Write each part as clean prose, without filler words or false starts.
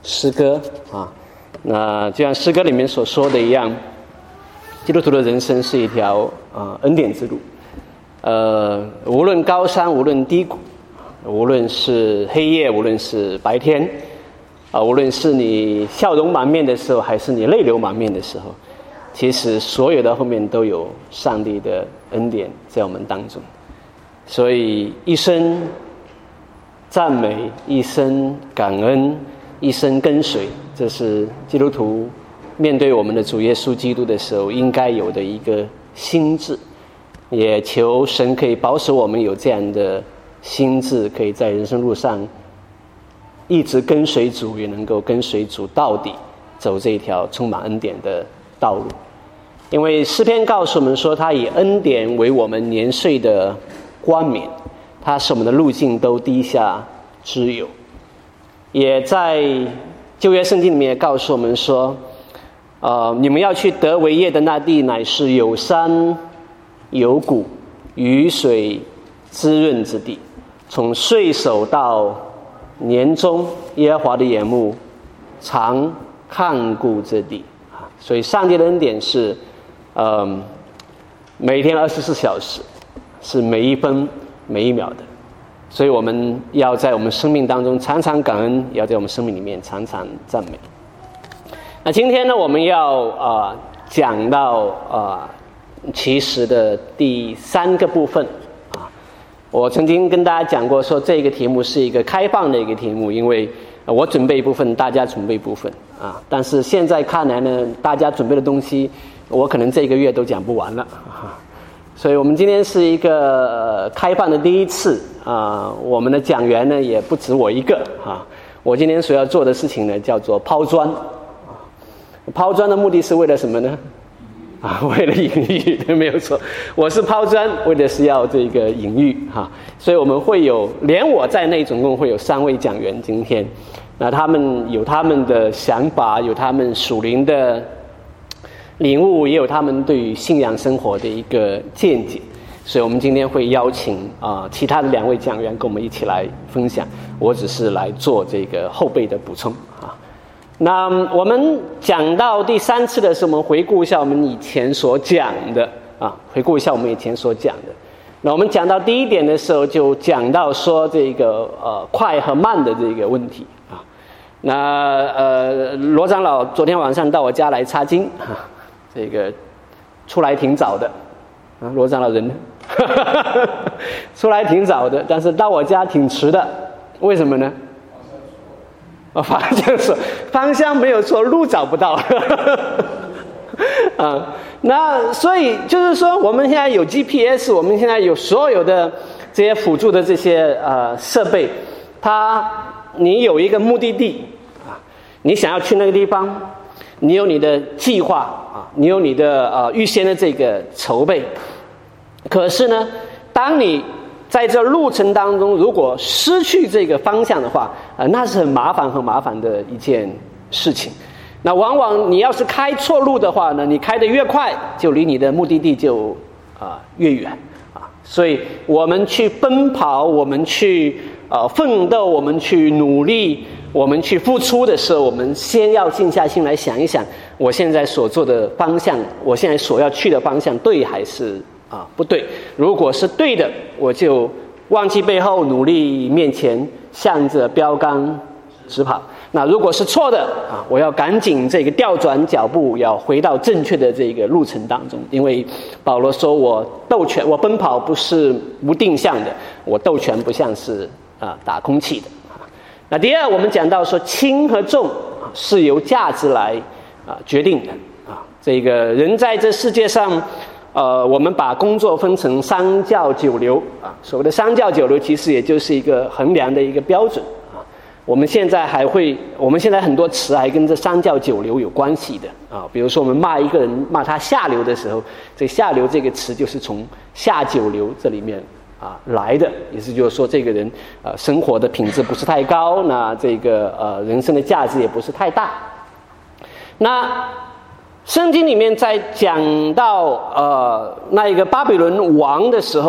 诗歌啊。那就像诗歌里面所说的一样，基督徒的人生是一条恩典之路。无论高山，无论低谷，无论是黑夜，无论是白天，无论是你笑容满面的时候，还是你泪流满面的时候，其实所有的后面都有上帝的恩典在我们当中。所以一生赞美，一生感恩，一生跟随，这是基督徒面对我们的主耶稣基督的时候应该有的一个心志。也求神可以保守我们有这样的心志，可以在人生路上一直跟随主，也能够跟随主到底，走这一条充满恩典的道路。因为诗篇告诉我们说，他以恩典为我们年岁的冠冕，他使我们的路径都低下之有。也在旧约圣经里面也告诉我们说，你们要去得为业的那地，乃是有山有谷，雨水滋润之地，从岁首到年终，耶和华的眼目常看顾之地。所以上帝的恩典是每天24小时，是每一分每一秒的。所以我们要在我们生命当中常常感恩，也要在我们生命里面常常赞美。那今天呢，我们要讲到其实的第3个部分啊。我曾经跟大家讲过，说这个题目是一个开放的一个题目，因为我准备一部分，大家准备一部分啊。但是现在看来呢，大家准备的东西，我可能这个月都讲不完了啊。所以我们今天是一个开放的第一次啊。我们的讲员呢也不止我一个啊。我今天所要做的事情呢，叫做抛砖啊。抛砖的目的是为了什么呢？为了隐喻，对，没有错。我是抛砖，为的是要这个隐喻哈。所以我们会有，连我在内，总共会有3位讲员。今天，那他们有他们的想法，有他们属灵的领悟，也有他们对于信仰生活的一个见解。所以我们今天会邀请其他的2位讲员跟我们一起来分享，我只是来做这个后备的补充啊。那我们讲到第3次的时候，我们回顾一下我们以前所讲的那我们讲到第1点的时候，就讲到说这个快和慢的这个问题啊。那罗长老昨天晚上到我家来查经啊，这个出来挺早的啊。罗长老人出来挺早的，但是到我家挺迟的，为什么呢？方向没有错，路找不到那所以就是说，我们现在有 GPS， 我们现在有所有的这些辅助的这些设备，你有一个目的地啊，你想要去那个地方，你有你的计划啊，你有你的预先的这个筹备。可是呢，当你在这路程当中，如果失去这个方向的话，那是很麻烦的一件事情。那往往你要是开错路的话呢，你开得越快，就离你的目的地就越远啊。所以我们去奔跑，我们去奋斗，我们去努力，我们去付出的时候，我们先要静下心来想一想，我现在所做的方向，我现在所要去的方向对还是不对。如果是对的，我就忘记背后，努力面前，向着标杆直跑。那如果是错的我要赶紧这个调转脚步，要回到正确的这个路程当中。因为保罗说，我奔跑不是无定向的，我斗拳不像是打空气的。那第2，我们讲到说轻和重是由价值来决定的这个人在这世界上我们把工作分成3教9流所谓的3教9流，其实也就是一个衡量的一个标准我们现在很多词还跟这3教9流有关系的比如说我们骂一个人，骂他下流的时候，这下流这个词就是从下9流这里面来的，意思就是说这个人生活的品质不是太高，那这个人生的价值也不是太大。那圣经里面在讲到那一个巴比伦王的时候，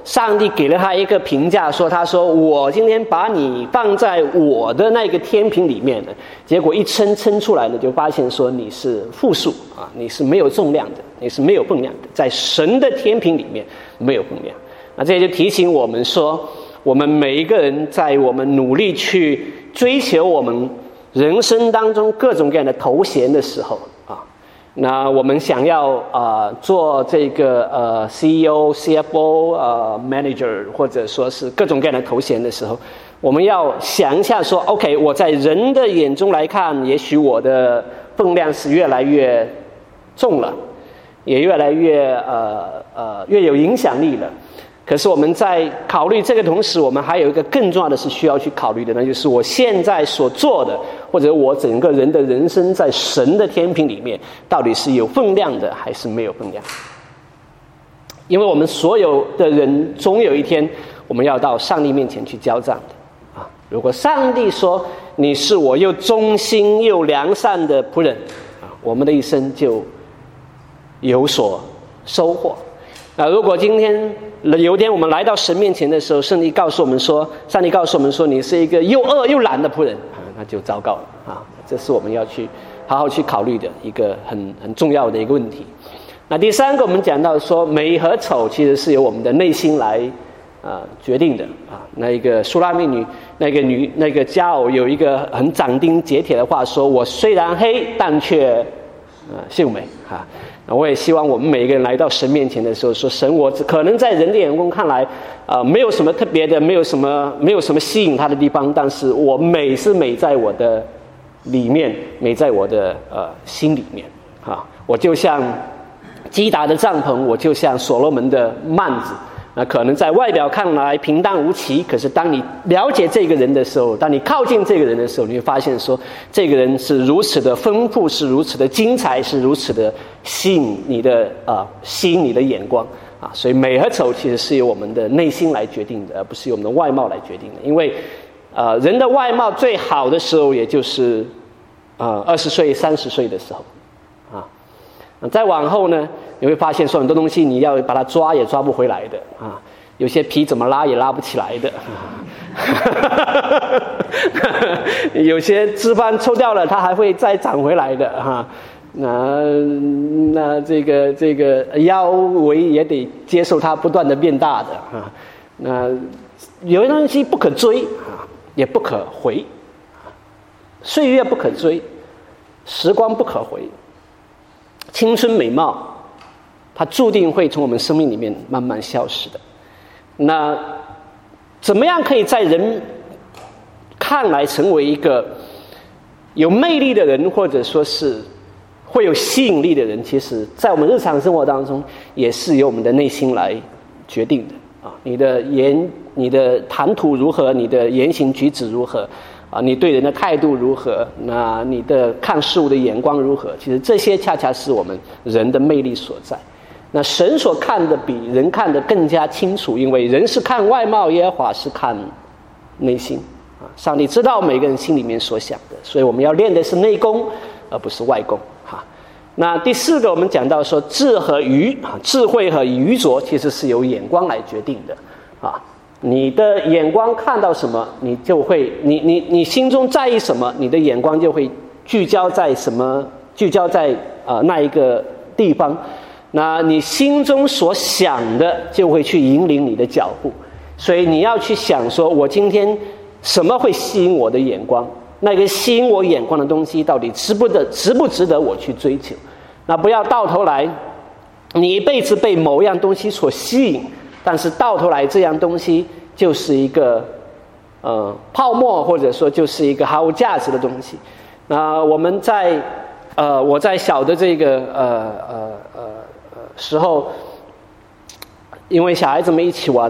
上帝给了他一个评价，他说我今天把你放在我的那个天平里面的，结果一称出来呢，就发现说你是负数啊，你是没有重量的，你是没有分量的，在神的天平里面没有分量。那这就提醒我们说，我们每一个人在我们努力去追求我们人生当中各种各样的头衔的时候啊，那我们想要做这个CEO、CFO、manager， 或者说是各种各样的头衔的时候，我们要想一下说 ，OK， 我在人的眼中来看，也许我的分量是越来越重了，也越来越越有影响力了。可是我们在考虑这个同时，我们还有一个更重要的是需要去考虑的，那就是我现在所做的，或者我整个人的人生在神的天平里面，到底是有分量的还是没有分量？因为我们所有的人总有一天我们要到上帝面前去交账的啊！如果上帝说你是我又忠心又良善的仆人啊，我们的一生就有所收获。如果今天有一天我们来到神面前的时候，上帝告诉我们说你是一个又恶又懒的仆人啊，那就糟糕了啊！这是我们要去好好去考虑的一个很重要的一个问题。那第三个，我们讲到说美和丑其实是由我们的内心来决定的啊。那个苏拉密女那个佳偶有一个很斩钉截铁的话说：“我虽然黑，但却秀美啊。”那我也希望我们每一个人来到神面前的时候，说神，我可能在人的眼光看来，没有什么特别的，没有什么吸引他的地方，但是我美是美在我的里面，美在我的心里面啊。我就像基达的帐篷，我就像所罗门的幔子。那可能在外表看来平淡无奇，可是当你了解这个人的时候，当你靠近这个人的时候，你会发现说，这个人是如此的丰富，是如此的精彩，是如此的吸引你的眼光啊！所以美和丑其实是由我们的内心来决定的，而不是由我们的外貌来决定的。因为人的外貌最好的时候，也就是20岁、30岁的时候啊。再往后呢，你会发现说很多东西你要把它抓也抓不回来的啊，有些皮怎么拉也拉不起来的，有些脂肪抽掉了它还会再长回来的哈。那这个腰围也得接受它不断的变大的啊。那有些东西不可追啊，也不可回，岁月不可追，时光不可回。青春美貌它注定会从我们生命里面慢慢消失的。那怎么样可以在人看来成为一个有魅力的人，或者说是会有吸引力的人，其实在我们日常生活当中也是由我们的内心来决定的啊。你的谈吐如何，你的言行举止如何啊，你对人的态度如何，那你的看事物的眼光如何，其实这些恰恰是我们人的魅力所在。那神所看的比人看的更加清楚，因为人是看外貌，耶和华是看内心啊。上帝知道每个人心里面所想的，所以我们要练的是内功而不是外功哈。那第四个，我们讲到说智慧和愚拙其实是由眼光来决定的啊。你的眼光看到什么，你就会你心中在意什么，你的眼光就会聚焦在那一个地方。那你心中所想的就会去引领你的脚步，所以你要去想说，我今天什么会吸引我的眼光？那个吸引我眼光的东西到底值不值得我去追求？那不要到头来你一辈子被某样东西所吸引，但是到头来这样东西就是一个泡沫，或者说就是一个毫无价值的东西。那我们我在小的这个时候，因为小孩子们一起玩，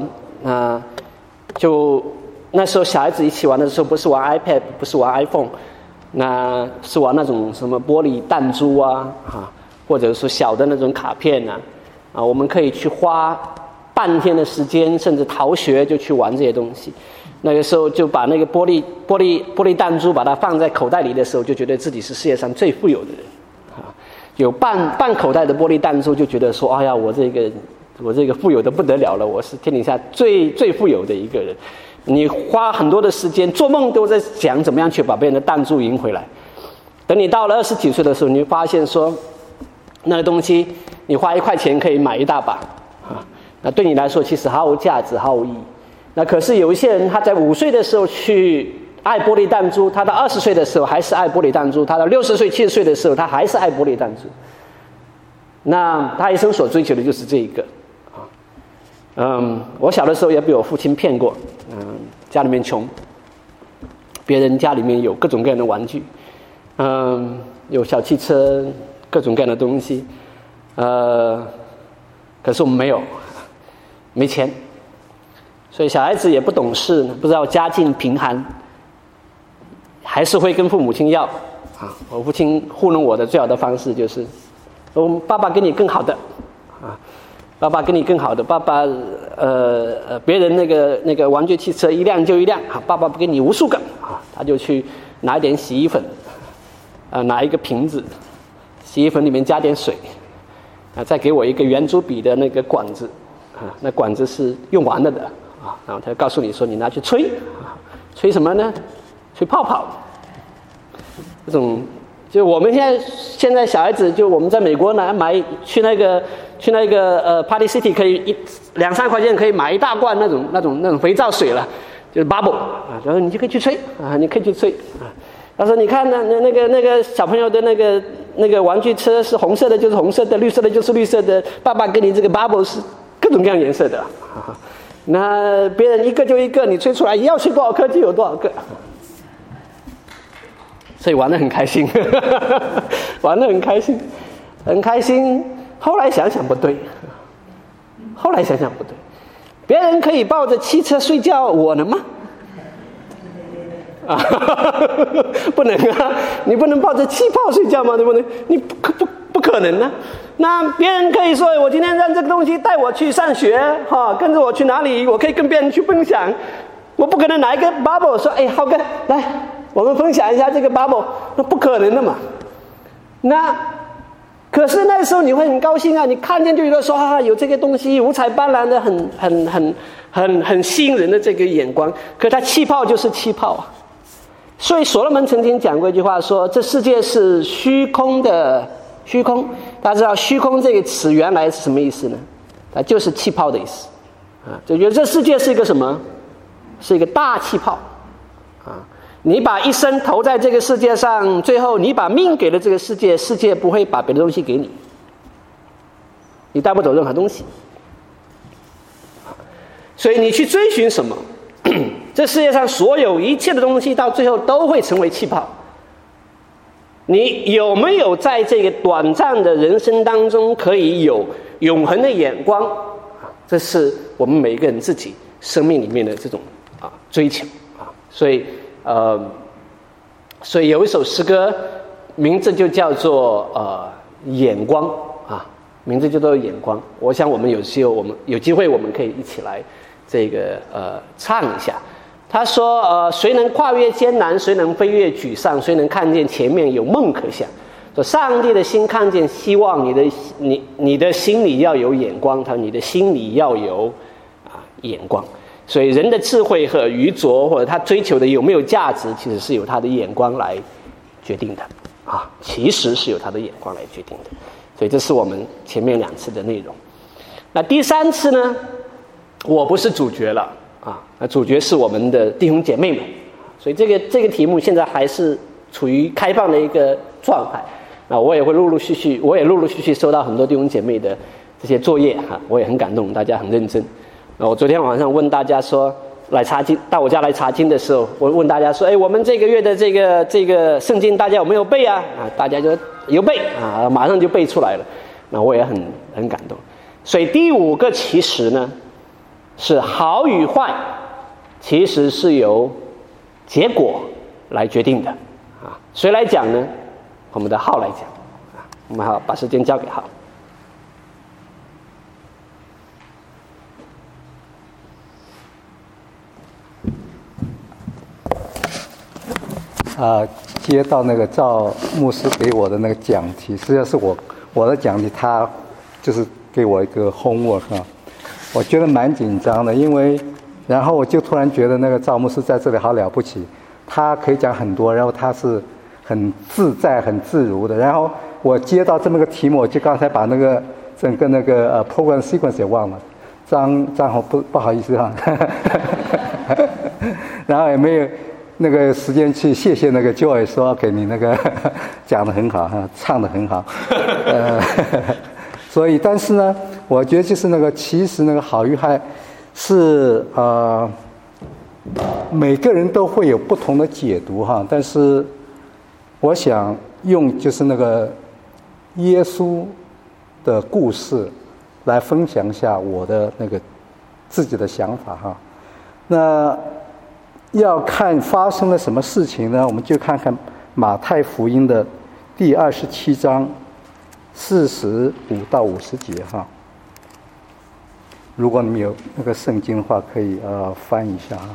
那时候小孩子一起玩的时候，不是玩 iPad， 不是玩 iPhone， 那是玩那种什么玻璃弹珠或者说小的那种卡片我们可以去花半天的时间，甚至逃学就去玩这些东西。那个时候就把那个玻璃弹珠把它放在口袋里的时候，就觉得自己是世界上最富有的人有半口袋的玻璃弹珠，就觉得说，哎呀，我这个我这个富有的不得了了，我是天底下最富有的一个人。你花很多的时间，做梦都在想怎么样去把别人的弹珠赢回来。等你到了20几岁的时候，你会发现说，那个东西你花1块钱可以买一大把啊，那对你来说其实毫无价值，毫无意义。那可是有一些人，他在5岁的时候去爱玻璃弹珠，他到20岁的时候还是爱玻璃弹珠，他到60岁、70岁的时候，他还是爱玻璃弹珠。那他一生所追求的就是这一个。我小的时候也被我父亲骗过，家里面穷，别人家里面有各种各样的玩具，有小汽车，各种各样的东西，可是我们没有，没钱，所以小孩子也不懂事，不知道家境贫寒，还是会跟父母亲要啊。我父亲糊弄我的最好的方式就是，爸爸给你更好的啊。爸爸给你更好的，爸爸别人那个玩具汽车一辆就一辆，爸爸不给你无数个啊，他就去拿一点洗衣粉，拿一个瓶子，洗衣粉里面加点水，再给我一个圆珠笔的那个管子，那管子是用完了的啊，然后他就告诉你说你拿去吹，吹什么呢？吹泡泡，这种。就我们现在小孩子，就我们在美国去那个Party City 可以2-3块钱可以买一大罐那种肥皂水了，就是 bubble 啊，然后你就可以去吹啊，你可以去吹啊。他说你看那个小朋友的那个玩具车是红色的，就是红色的；绿色的，就是绿色的。爸爸给你这个 bubble 是各种各样颜色的啊。那别人一个就一个，你吹出来要吹多少颗就有多少个。所以玩得很开心，玩得很开心，很开心。后来想想不对，别人可以抱着汽车睡觉，我能吗？啊，不能啊！你不能抱着气泡睡觉吗？对不对？你不可能啊！那别人可以说，我今天让这个东西带我去上学，跟着我去哪里，我可以跟别人去分享。我不可能拿一个 bubble 说，哎，浩哥来。我们分享一下这个 bubble， 那不可能的嘛。那可是那时候你会很高兴啊，你看见就觉得说有这个东西五彩斑斓的，很吸引人的这个眼光。可它气泡就是气泡啊。所以所罗门曾经讲过一句话说，这世界是虚空的虚空。大家知道虚空这个词原来是什么意思呢？它就是气泡的意思啊。就觉得这世界是一个什么？是一个大气泡啊。你把一生投在这个世界上，最后你把命给了这个世界，世界不会把别的东西给你，你带不走任何东西。所以你去追寻什么，这世界上所有一切的东西到最后都会成为气泡。你有没有在这个短暂的人生当中可以有永恒的眼光？这是我们每一个人自己生命里面的这种追求啊。所以有一首诗歌，名字就叫做眼光啊，名字就叫做眼光。我想我们有机会我们可以一起来这个唱一下。他说谁能跨越艰难，谁能飞越沮丧，谁能看见前面有梦可想。说上帝的心看见希望，你的心里要有眼光，你的心里要有眼光。所以人的智慧和愚拙，或者他追求的有没有价值，其实是由他的眼光来决定的啊，其实是由他的眼光来决定的。所以这是我们前面2次的内容。那第3次呢，我不是主角了啊，那主角是我们的弟兄姐妹们。所以这个题目现在还是处于开放的一个状态。那我也陆陆续续收到很多弟兄姐妹的这些作业哈，我也很感动，大家很认真。我昨天晚上问大家说，来查经，到我家来查经的时候，我问大家说，我们这个月的这个圣经大家有没有背啊？大家就有背啊，马上就背出来了。那我也很感动。所以第5个其实呢，是好与坏，其实是由结果来决定的啊。谁来讲呢？我们的浩来讲啊。我们好把时间交给浩。 接到那个赵牧师给我的那个讲题，实际上是我的讲题，他就是给我一个 homework 我觉得蛮紧张的，因为然后我就突然觉得那个赵牧师在这里好了不起，他可以讲很多，然后他是很自在很自如的，然后我接到这么个题目，我就刚才把那个整个那个program sequence 也忘了，张宏不好意思然后也没有那个时间去谢谢那个 Joy 说给你那个讲得很好唱得很好所以但是呢我觉得就是那个其实那个好与坏是每个人都会有不同的解读但是我想用就是那个耶稣的故事来分享一下我的那个自己的想法那要看发生了什么事情呢？我们就看看马太福音的第27章45到50节如果你们有那个圣经的话，可以翻一下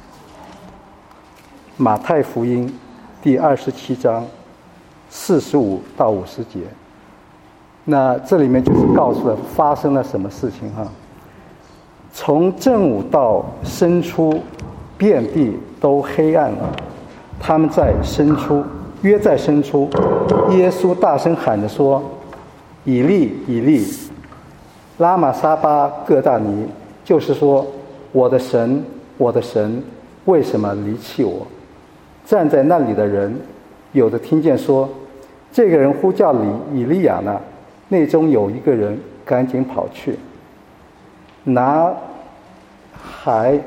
马太福音第27章45到50节。那这里面就是告诉了发生了什么事情从正午到申初，遍地都黑暗了。他们约在申初，耶稣大声喊着说：“以利，以利，拉玛撒巴各大尼，就是说，我的神，我的神，为什么离弃我？”站在那里的人，有的听见说：“这个人呼叫以利亚呢。”内中有一个人赶紧跑去，拿海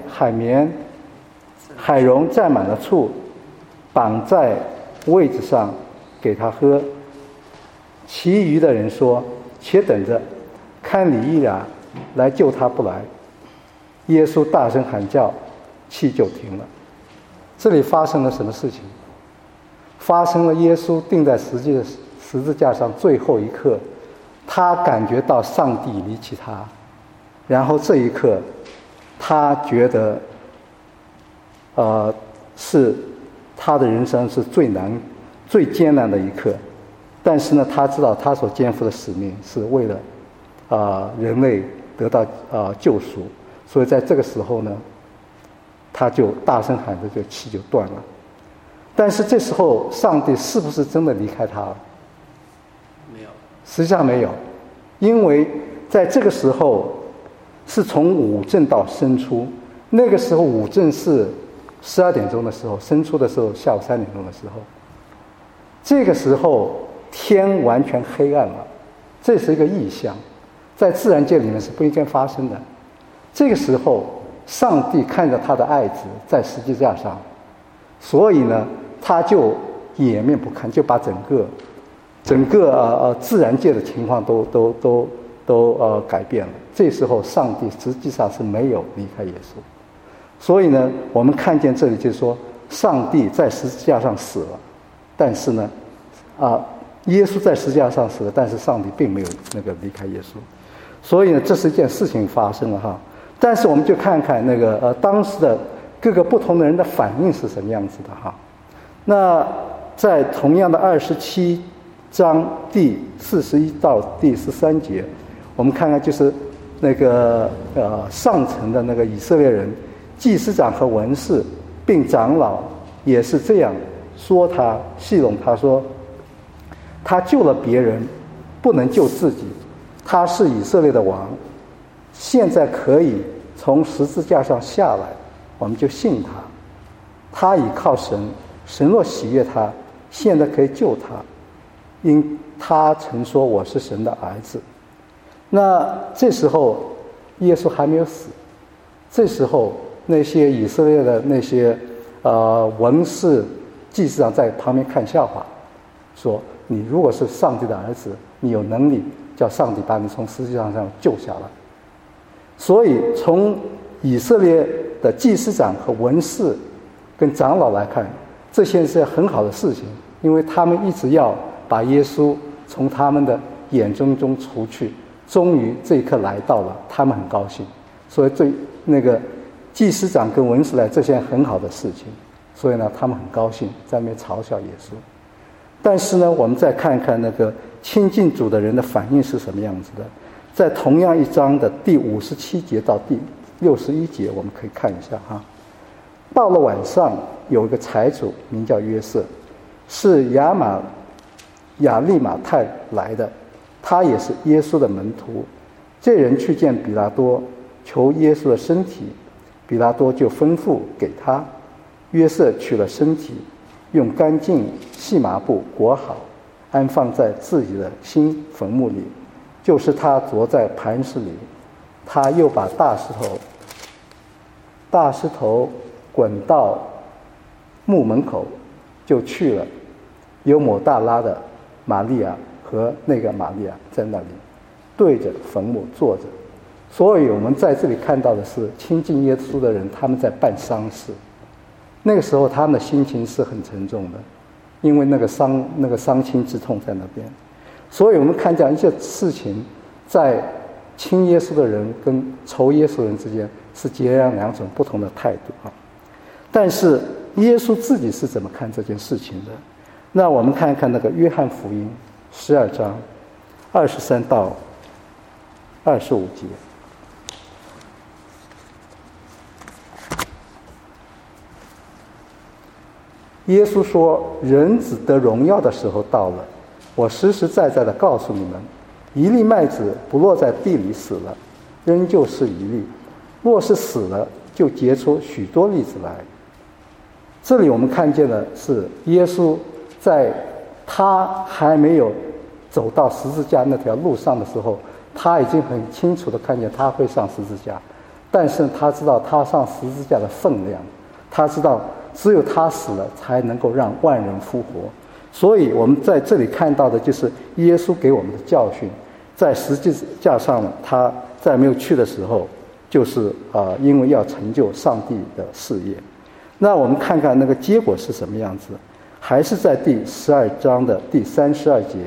茸蘸满了醋，绑在位子上给他喝。其余的人说：“且等着，看以利亚来救他不来。”耶稣大声喊叫，气就停了。这里发生了什么事情？发生了耶稣钉在十字架上最后一刻，他感觉到上帝离弃他，然后这一刻他觉得是他的人生是最艰难的一刻，但是呢他知道他所肩负的使命是为了人类得到救赎，所以在这个时候呢他就大声喊着，这气就断了。但是这时候上帝是不是真的离开他了？ 没有， 实际上没有，因为在这个时候是从午正到申初，那个时候午正是12点钟的时候，申初的时候下午3点钟的时候，这个时候天完全黑暗了，这是一个异象，在自然界里面是不应该发生的。这个时候上帝看着他的爱子在十字架上，所以呢他就掩面不看，就把整个自然界的情况都改变了。这时候上帝实际上是没有离开耶稣，所以呢我们看见这里就是说上帝在十字架上死了，但是呢耶稣在十字架上死了，但是上帝并没有那个离开耶稣，所以呢这是一件事情发生了但是我们就看看那个当时的各个不同的人的反应是什么样子的那在同样的27章第41到第13节，我们看看就是那个上层的那个以色列人，祭司长和文士并长老也是这样说他，戏弄他说：“他救了别人，不能救自己。他是以色列的王，现在可以从十字架上下来，我们就信他。他倚靠神，神若喜悦他，现在可以救他，因他曾说我是神的儿子。”那这时候耶稣还没有死，这时候那些以色列的那些文士祭司长在旁边看笑话，说：“你如果是上帝的儿子，你有能力叫上帝把你从十字架上救下来。”所以从以色列的祭司长和文士跟长老来看，这些是很好的事情，因为他们一直要把耶稣从他们的眼中除去，终于这一刻来到了，他们很高兴。所以对那个祭司长跟文士来，这些很好的事情，所以呢他们很高兴，在那边嘲笑耶稣。但是呢我们再看看那个亲近主的人的反应是什么样子的。 在同样一章的第57节到第61节，我们可以看一下哈。到了晚上，有一个财主名叫约瑟，是亚利马太来的，他也是耶稣的门徒。这人去见比拉多，求耶稣的身体，比拉多就吩咐给他。约瑟取了身体，用干净细麻布裹好，安放在自己的新坟墓里，就是他着在磐石里。他又把大石头滚到墓门口，就去了。有抹大拉的玛利亚和那个玛利亚在那里对着坟墓坐着。所以我们在这里看到的是亲近耶稣的人，他们在办丧事。那个时候他们的心情是很沉重的，因为那个伤亲之痛在那边。所以我们看这样一些事情，在亲耶稣的人跟仇耶稣的人之间是截然两种不同的态度啊。但是耶稣自己是怎么看这件事情的？那我们看一看那个约翰福音12章23到25节。耶稣说，人子得荣耀的时候到了，我实实在在的告诉你们，一粒麦子不落在地里死了，仍旧是一粒；若是死了，就结出许多粒子来。这里我们看见的是耶稣在他还没有走到十字架那条路上的时候，他已经很清楚的看见他会上十字架，但是他知道他上十字架的分量，他知道只有他死了才能够让万人复活。所以我们在这里看到的就是耶稣给我们的教训。在十字架上他在没有去的时候，就是因为要成就上帝的事业。那我们看看那个结果是什么样子，还是在第12章的第32节。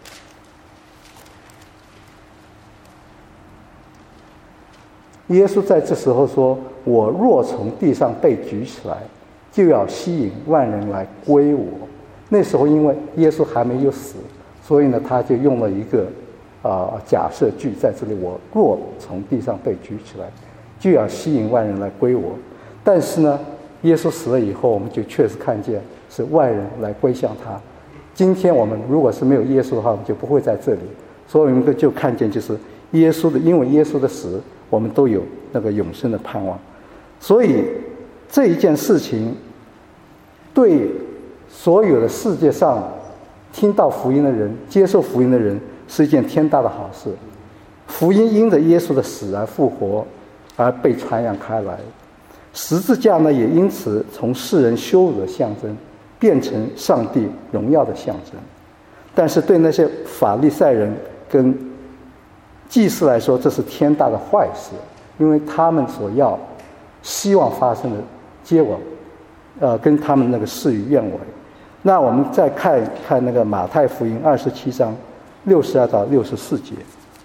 耶稣在这时候说，我若从地上被举起来，就要吸引万人来归我。那时候因为耶稣还没有死，所以呢他就用了一个假设句在这里，我若从地上被举起来，就要吸引万人来归我。但是呢耶稣死了以后，我们就确实看见是万人来归向他。今天我们如果是没有耶稣的话，我们就不会在这里。所以我们就看见就是耶稣的，因为耶稣的死，我们都有那个永生的盼望。所以这一件事情对所有的世界上听到福音的人、接受福音的人是一件天大的好事。福音因着耶稣的死而复活，而被传扬开来。十字架呢，也因此从世人羞辱的象征变成上帝荣耀的象征。但是对那些法利赛人跟祭司来说，这是天大的坏事，因为他们所要希望发生的结果跟他们那个事与愿违。那我们再看看那个马太福音27章62到64节。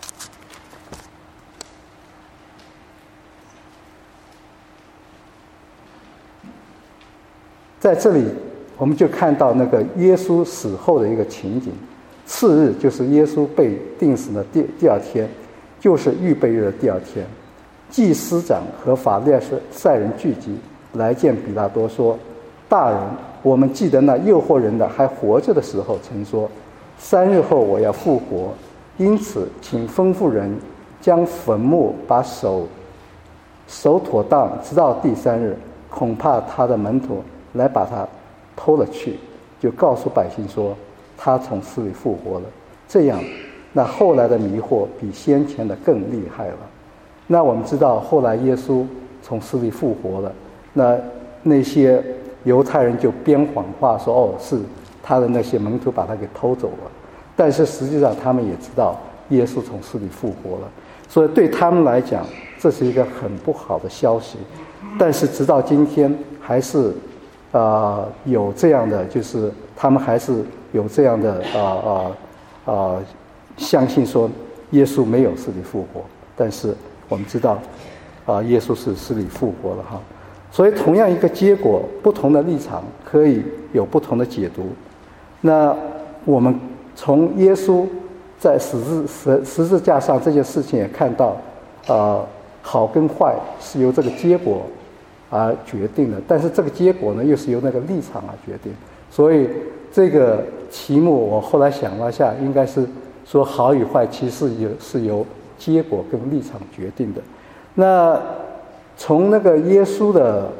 在这里我们就看到那个耶稣死后的一个情景。次日就是耶稣被钉死的第二天，就是预备日的第二天，祭司长和法利赛人聚集来见比拉多，说，大人，我们记得那诱惑人的还活着的时候曾说，3日后我要复活，因此请吩咐人将坟墓把守妥当，直到第3日，恐怕他的门徒来把他偷了去，就告诉百姓说他从死里复活了。这样那后来的迷惑比先前的更厉害了。那我们知道后来耶稣从死里复活了，那些犹太人就编谎话说，是他的那些门徒把他给偷走了。但是实际上他们也知道耶稣从死里复活了，所以对他们来讲这是一个很不好的消息。但是直到今天还是有这样的，就是他们还是有这样的相信说耶稣没有死里复活。但是我们知道耶稣是死里复活了哈。所以同样一个结果，不同的立场可以有不同的解读。那我们从耶稣在十字架上这件事情也看到，好跟坏是由这个结果而决定的，但是这个结果呢，又是由那个立场而决定。所以这个题目我后来想了一下，应该是说好与坏其实是由结果跟立场决定的。那从那个耶稣的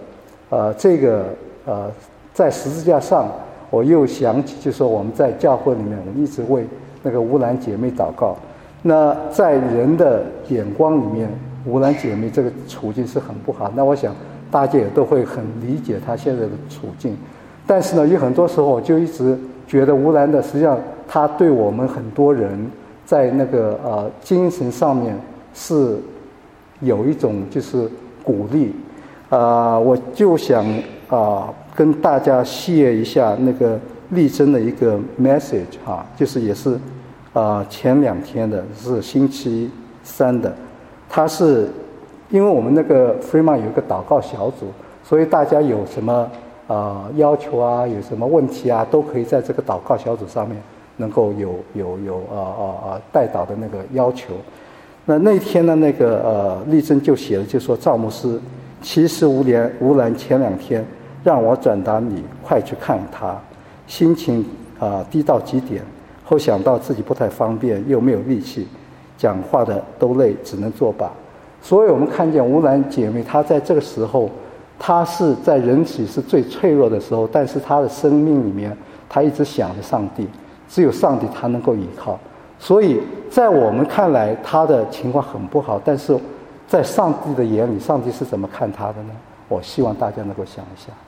在十字架上，我又想起，就是说我们在教会里面，我们一直为那个乌兰姐妹祷告。那在人的眼光里面，乌兰姐妹这个处境是很不好。那我想大家也都会很理解她现在的处境。但是呢，有很多时候我就一直觉得乌兰的，实际上她对我们很多人在那个精神上面是有一种就是鼓励。我就想跟大家share一下那个丽珍的一个 message 就是也是前2天的，是星期3的。他是因为我们那个 Fremont 有一个祷告小组，所以大家有什么要求啊，有什么问题啊，都可以在这个祷告小组上面能够有代祷的那个要求。那天呢，那个丽珍就写了，就说赵牧师，其实吴兰前2天让我转达你快去看他，心情低到极点，后想到自己不太方便，又没有力气，讲话的都累，只能作罢。所以我们看见吴兰姐妹，她在这个时候，她是在人体是最脆弱的时候，但是她的生命里面，她一直想着上帝，只有上帝她能够依靠。所以在我们看来，她的情况很不好，但是在上帝的眼里，上帝是怎么看她的呢？我希望大家能够想一下。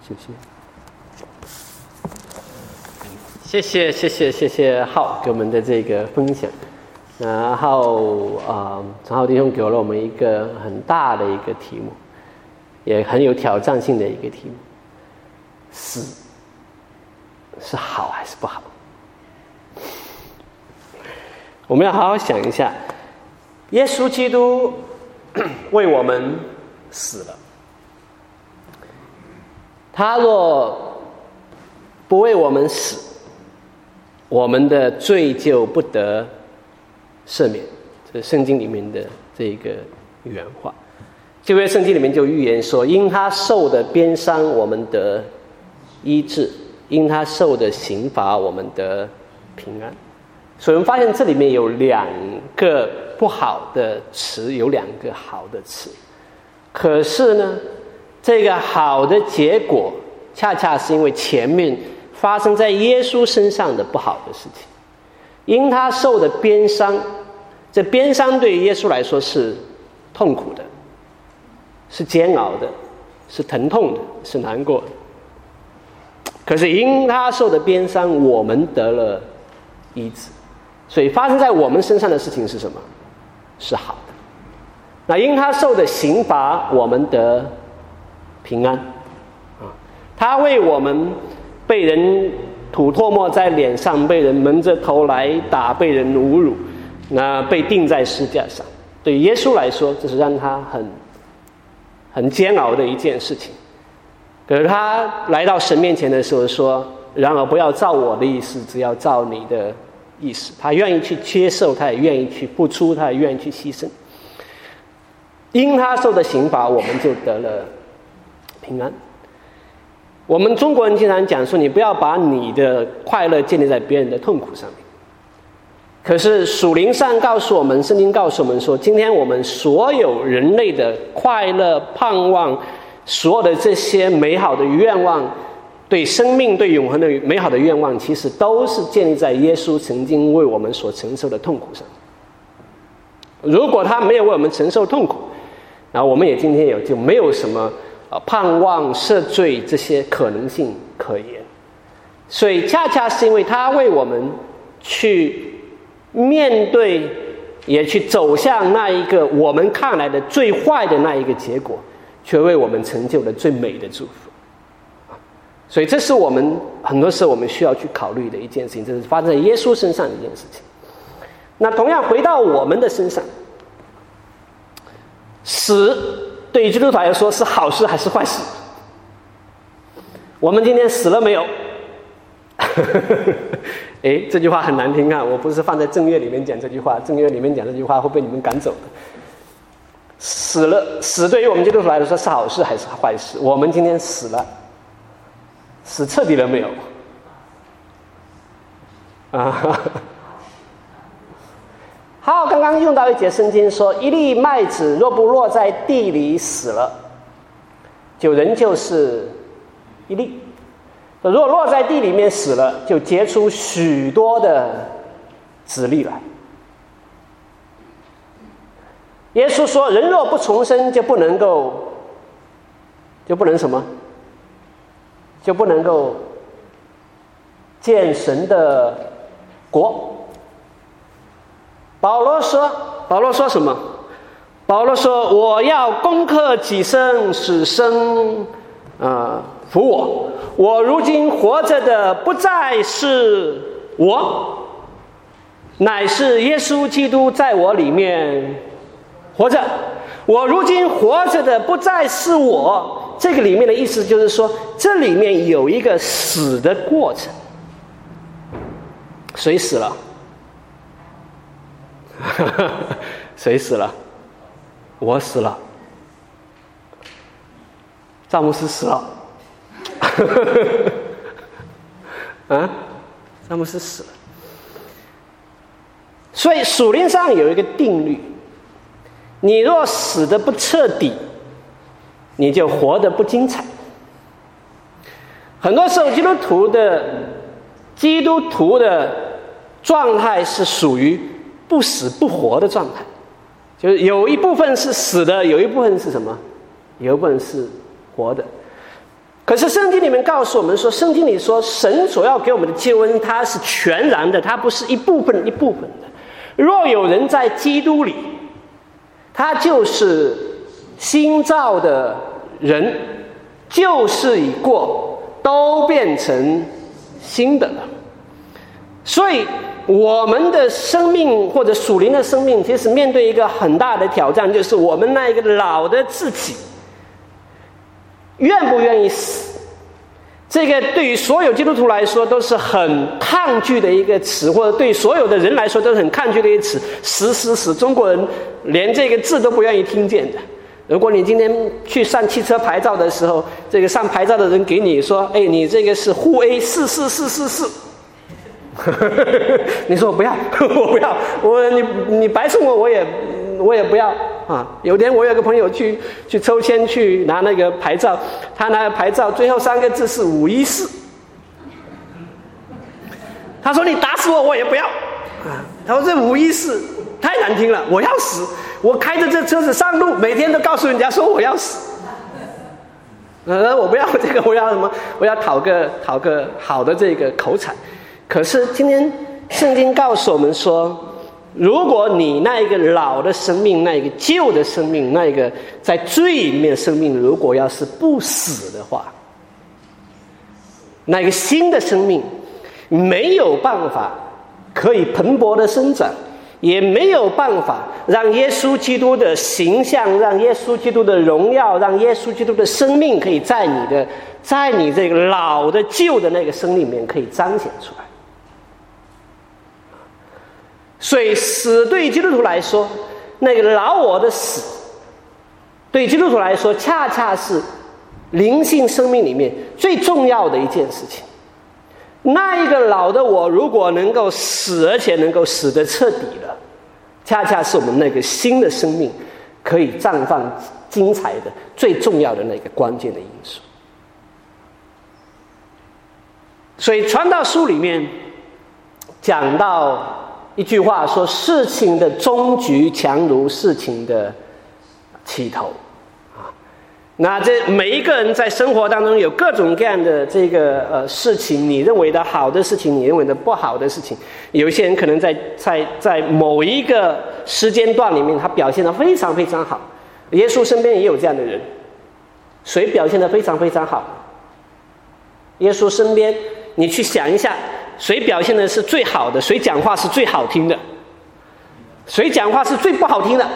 谢谢浩给我们的这个分享。然后陈浩弟兄给了我们一个很大的一个题目，也很有挑战性的一个题目：死是好还是不好？我们要好好想一下，耶稣基督为我们死了，他若不为我们死，我们的罪就不得赦免。这是圣经里面的这个原话。旧约圣经里面就预言说，因他受的鞭伤我们得医治，因他受的刑罚我们得平安。所以我们发现这里面有2个不好的词，有2个好的词。可是呢，这个好的结果恰恰是因为前面发生在耶稣身上的不好的事情。因他受的鞭伤，这鞭伤对于耶稣来说是痛苦的，是煎熬的，是疼痛的，是难过的。可是因他受的鞭伤，我们得了医治。所以发生在我们身上的事情是什么？是好的。那因他受的刑罚，我们得平安。他为我们被人吐唾沫在脸上，被人蒙着头来打，被人侮辱，那被钉在十字架上。对耶稣来说，这是让他很煎熬的一件事情。可是他来到神面前的时候说：“然而不要照我的意思，只要照你的意思。”他愿意去接受，他也愿意去付出，他也愿意去牺牲。因他受的刑罚，我们就得了平安。我们中国人经常讲说，你不要把你的快乐建立在别人的痛苦上面。可是属灵上告诉我们，圣经告诉我们说，今天我们所有人类的快乐、盼望，所有的这些美好的愿望，对生命、对永恒的美好的愿望，其实都是建立在耶稣曾经为我们所承受的痛苦上。如果他没有为我们承受痛苦，然后我们也今天就没有什么盼望、赦罪这些可能性可言。所以恰恰是因为他为我们去面对，也去走向那一个我们看来的最坏的那一个结果，却为我们成就了最美的祝福。所以这是我们很多时候我们需要去考虑的一件事情，这是发生在耶稣身上的一件事情。那同样回到我们的身上，死对于基督徒来说是好事还是坏事？我们今天死了没有？ 哎，这句话很难听啊！我不是放在正月里面讲这句话，正月里面讲这句话会被你们赶走的。死对于我们基督徒来说是好事还是坏事？我们今天死了，死彻底了没有？好，刚刚用到一节圣经说，一粒麦子若不落在地里死了，就仍旧是一粒；如果落在地里面死了，就结出许多的子粒来。耶稣说，人若不重生，就不能什么？就不能够见神的国。保罗说什么？保罗说，我要攻克己身，使生服我。我如今活着的不再是我，乃是耶稣基督在我里面活着。我如今活着的不再是我，这个里面的意思就是说，这里面有一个死的过程。谁死了？谁死了？我死了。詹姆斯死了。詹姆斯死了。所以属灵上有一个定律，你若死得不彻底，你就活得不精彩。很多时候基督徒的状态是属于不死不活的状态，就是有一部分是死的，有一部分是什么？有一部分是活的。可是圣经里面告诉我们说，圣经里说神所要给我们的救恩，它是全然的，它不是一部分的。若有人在基督里，他就是新造的人，旧事已过，都变成新的了。所以我们的生命或者属灵的生命，其实面对一个很大的挑战，就是我们那一个老的自己愿不愿意死。这个对于所有基督徒来说都是很抗拒的一个词，或者对所有的人来说都是很抗拒的一个词。死，中国人连这个字都不愿意听见的。如果你今天去上汽车牌照的时候，这个上牌照的人给你说，哎，你这个是沪 A 44444，你说我不要，我不要，你白送我我也不要啊！有天我有个朋友去抽签去拿那个牌照，他拿牌照最后3个字是514，他说你打死我也不要啊！他说这514太难听了，我要死！我开着这车子上路，每天都告诉人家说我要死。我不要这个，我要什么？我要讨个好的这个口彩。可是今天圣经告诉我们说，如果你那一个老的生命，那一个旧的生命，那一个在罪里面的生命，如果要是不死的话，那个新的生命没有办法可以蓬勃的生长，也没有办法让耶稣基督的形象，让耶稣基督的荣耀，让耶稣基督的生命可以在你这个老的旧的那个生命里面可以彰显出来。所以死对基督徒来说，那个老我的死对基督徒来说恰恰是灵性生命里面最重要的一件事情。那一个老的我如果能够死，而且能够死得彻底了，恰恰是我们那个新的生命可以绽放精彩的最重要的那个关键的因素。所以传道书里面讲到一句话，说事情的终局强如事情的起头。那这每一个人在生活当中有各种各样的这个事情，你认为的好的事情，你认为的不好的事情。有一些人可能在某一个时间段里面，他表现得非常非常好。耶稣身边也有这样的人，谁表现得非常非常好？耶稣身边，你去想一下，谁表现的是最好的？谁讲话是最好听的？谁讲话是最不好听的？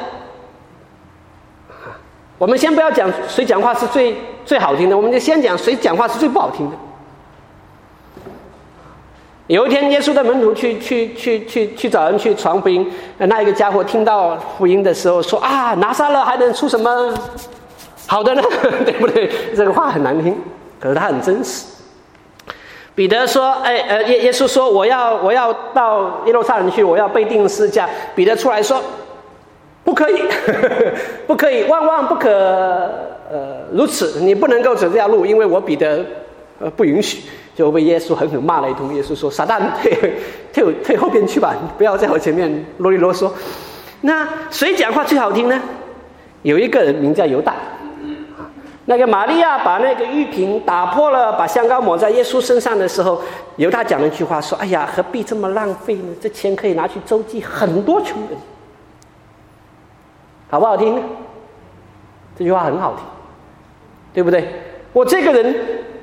我们先不要讲谁讲话是最好听的，我们就先讲谁讲话是最不好听的。 有一天，耶稣的门徒去找人去传福音，那一个家伙听到福音的时候说：“啊，拿撒勒还能出什么好的呢？对不对？”这个话很难听，可是他很真实。彼得说：“耶稣说我要到耶路撒冷去，我要被钉十字架。”彼得出来说：“不可以，不可以，万万不可如此！你不能够走这条路，因为我彼得不允许。”就被耶稣狠狠骂了一通。耶稣说：“撒旦，退后边去吧，你不要在我前面啰里啰嗦。”那谁讲话最好听呢？有一个人名叫犹大。那个玛利亚把那个玉瓶打破了，把香膏抹在耶稣身上的时候，犹大讲了一句话说：“哎呀，何必这么浪费呢？这钱可以拿去周济很多穷人。”好不好听呢？这句话很好听，对不对？我这个人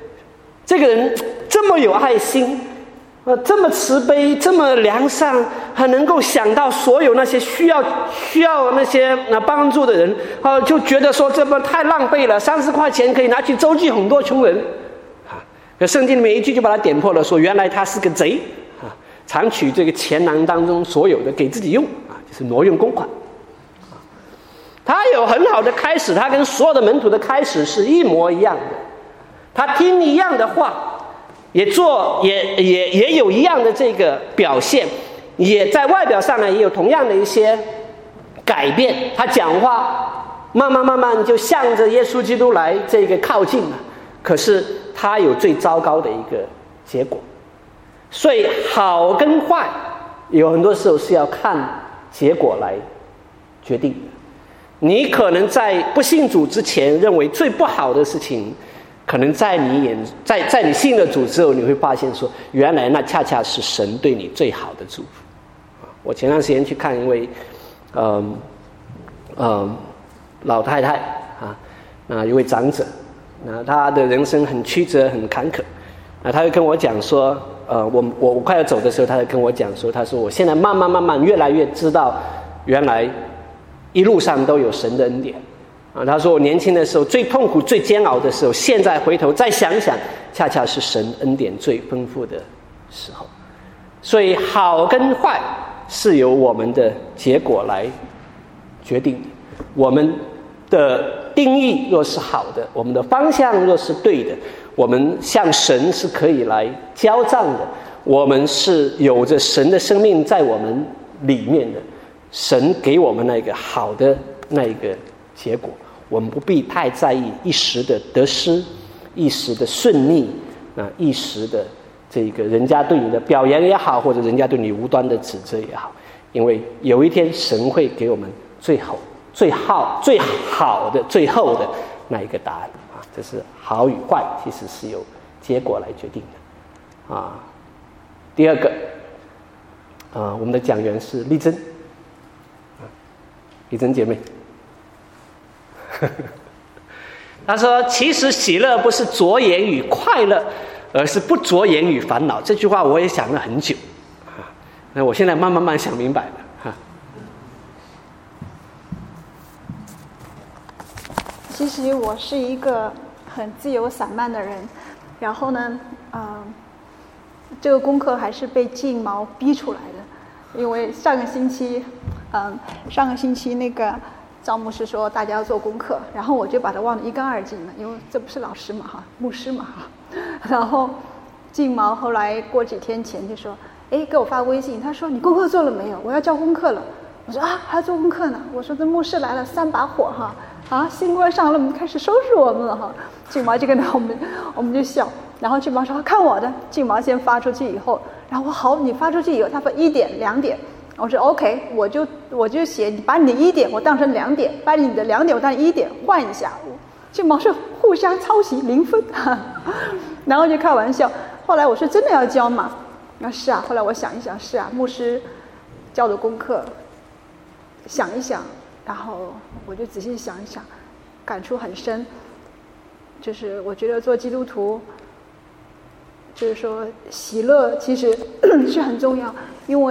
这么有爱心，这么慈悲，这么良善，还能够想到所有那些需要那些帮助的人，就觉得说这么太浪费了，30块钱可以拿去周济很多穷人。可圣经里面一句就把他点破了，说原来他是个贼，常取这个钱囊当中所有的给自己用，就是挪用公款。他有很好的开始，他跟所有的门徒的开始是一模一样的，他听一样的话，也有一样的这个表现，也在外表上呢也有同样的一些改变。他讲话慢慢就向着耶稣基督来这个靠近了，可是他有最糟糕的一个结果。所以好跟坏有很多时候是要看结果来决定的。你可能在不信主之前认为最不好的事情，可能在你信了主之后，你会发现说，原来那恰恰是神对你最好的祝福。我前段时间去看一位老太太一位长者，她的人生很曲折很坎坷，她就跟我讲说，我快要走的时候，她就跟我讲说，她说我现在慢慢越来越知道，原来一路上都有神的恩典。他说我年轻的时候最痛苦最煎熬的时候，现在回头再想想，恰恰是神恩典最丰富的时候。所以好跟坏是由我们的结果来决定的。我们的定义若是好的，我们的方向若是对的，我们向神是可以来交账的，我们是有着神的生命在我们里面的，神给我们那个好的那一个结果，我们不必太在意一时的得失，一时的顺利，一时的这个人家对你的表扬也好，或者人家对你无端的指责也好，因为有一天神会给我们最好的最后的那一个答案这是好与坏其实是由结果来决定的第二个我们的讲员是丽珍姐妹他说其实喜乐不是着眼于快乐，而是不着眼于烦恼。这句话我也想了很久那我现在慢慢想明白了其实我是一个很自由散漫的人，然后呢这个功课还是被静毛逼出来的。因为上个星期那个赵牧师说大家要做功课，然后我就把它忘得一干二净了，因为这不是老师嘛牧师嘛然后静毛后来过几天前就说给我发微信，他说你功课做了没有，我要交功课了。我说还要做功课呢。我说这牧师来了3把火新官上任开始收拾我们了静毛就跟他我们就笑，然后静毛说看我的。静毛先发出去以后，然后我好你发出去以后，他说1点2点，我说 OK， 我就写你把你的1点我当成2点，把你的2点我当成1点，换一下。静毛说互相抄袭0分然后就开玩笑。后来我说真的要交吗？是啊。后来我想一想，是啊，牧师教的功课想一想，然后我就仔细想一想，感触很深。就是我觉得做基督徒就是说喜乐其实是很重要，因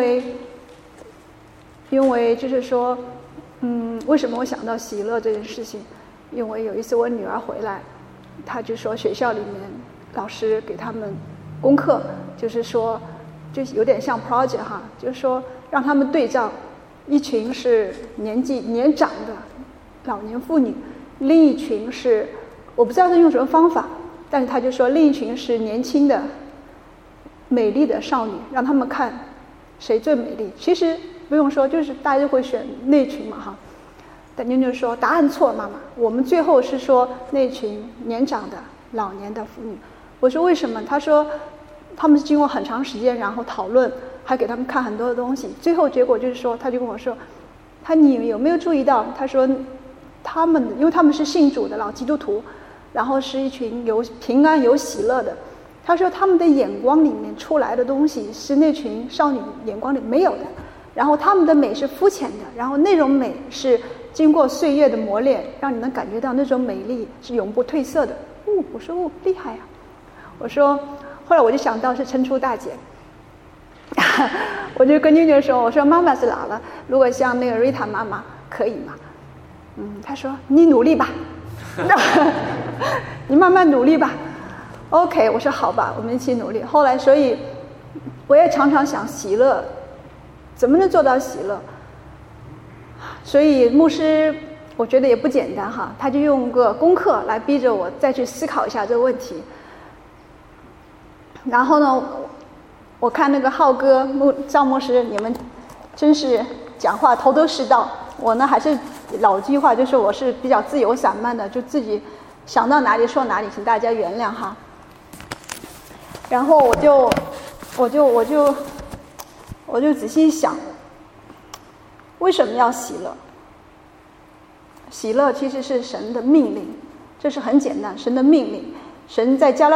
为就是说为什么我想到喜乐这件事情，因为有一次我女儿回来，她就说学校里面老师给他们功课，就是说就有点像 project 哈，就是说让他们对照，一群是年纪年长的老年妇女，另一群是我不知道他用什么方法，但是他就说另一群是年轻的美丽的少女，让他们看谁最美丽。其实不用说，就是大家就会选那群嘛哈。但妞妞说答案错，妈妈，我们最后是说那群年长的老年的妇女。我说为什么？他说他们是经过很长时间，然后讨论，还给他们看很多的东西，最后结果就是说，他就跟我说，你有没有注意到？他说他们因为他们是信主的老基督徒，然后是一群有平安有喜乐的。他说他们的眼光里面出来的东西是那群少女眼光里没有的，然后他们的美是肤浅的，然后那种美是经过岁月的磨练，让你能感觉到那种美丽是永不褪色的。我说厉害呀！我说后来我就想到是陈初大姐，我就跟妞妞说，我说妈妈是老了，如果像那个瑞塔妈妈可以吗？她说你努力吧，你慢慢努力吧。OK， 我说好吧，我们一起努力。后来，所以我也常常想喜乐，怎么能做到喜乐？所以牧师我觉得也不简单哈，他就用个功课来逼着我再去思考一下这个问题。然后呢，我看那个浩哥赵牧师，你们真是讲话头头是道。我呢还是老句话，就是我是比较自由散漫的，就自己想到哪里说哪里，请大家原谅哈。然后我就仔细想，为什么要喜乐？喜乐其实是神的命令，这是很简单，神的命令。神在加拉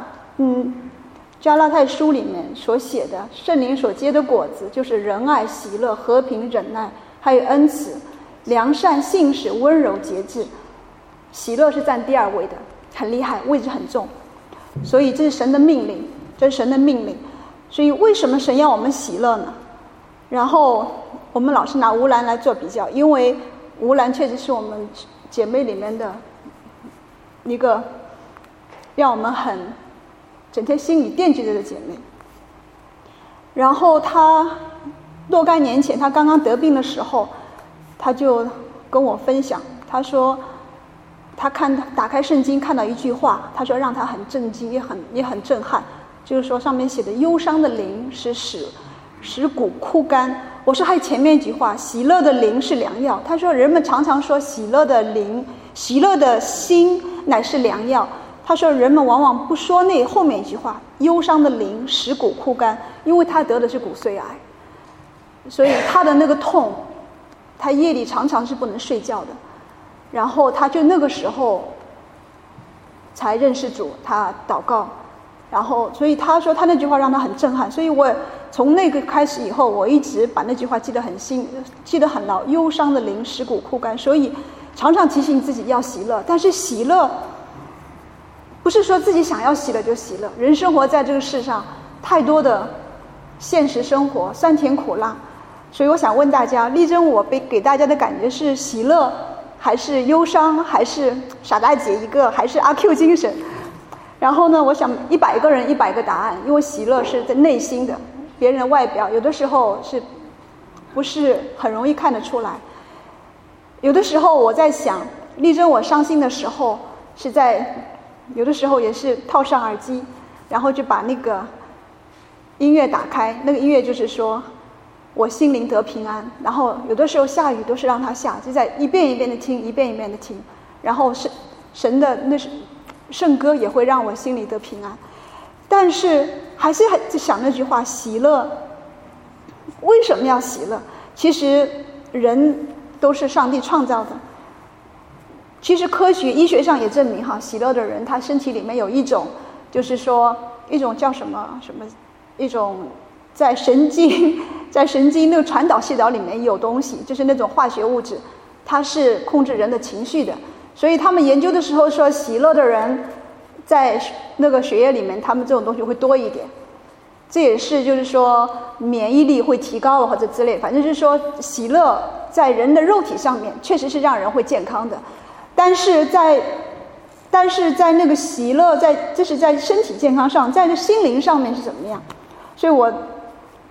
太书里面所写的，圣灵所结的果子就是仁爱、喜乐、和平、忍耐，还有恩慈、良善、信实、温柔、节制。喜乐是占第2位的，很厉害，位置很重。所以这是神的命令，这是神的命令。所以为什么神要我们喜乐呢？然后我们老是拿吴兰来做比较，因为吴兰确实是我们姐妹里面的一个让我们很整天心里惦记着的姐妹。然后她若干年前她刚刚得病的时候，她就跟我分享，她说她打开圣经看到一句话，她说让她很震惊，也很震撼，就是说上面写的忧伤的灵是使骨枯干。我说还有前面一句话，喜乐的灵是良药。她说人们常常说喜乐的灵，喜乐的心乃是良药。她说人们往往不说那后面一句话，忧伤的灵使骨枯干，因为她得的是骨髓癌，所以她的那个痛，她夜里常常是不能睡觉的。然后她就那个时候才认识主，她祷告，然后所以她说她那句话让她很震撼。所以我从那个开始以后，我一直把那句话记得很牢，忧伤的灵使骨枯干。所以常常提醒自己要喜乐，但是喜乐不是说自己想要喜乐就喜乐。人生活在这个世上，太多的现实生活酸甜苦辣，所以我想问大家，力争我给大家的感觉是喜乐还是忧伤，还是傻大姐一个，还是阿 Q 精神？然后呢，我想100个人100个答案，因为喜乐是在内心的，别人的外表有的时候是不是很容易看得出来。有的时候我在想，力争我伤心的时候是在有的时候也是套上耳机，然后就把那个音乐打开，那个音乐就是说我心灵得平安。然后有的时候下雨都是让它下，就在一遍一遍的听，一遍一遍的听。然后神的那圣歌也会让我心里得平安。但是还是想那句话，喜乐为什么要喜乐？其实人都是上帝创造的。其实科学医学上也证明哈，喜乐的人他身体里面有一种，就是说一种叫什么一种在神经那个传导细胞里面有东西，就是那种化学物质，它是控制人的情绪的。所以他们研究的时候说，喜乐的人在那个血液里面，他们这种东西会多一点。这也是就是说免疫力会提高或者之类，反正就是说喜乐在人的肉体上面确实是让人会健康的。但是在那个喜乐这是在身体健康上，在这心灵上面是怎么样？所以我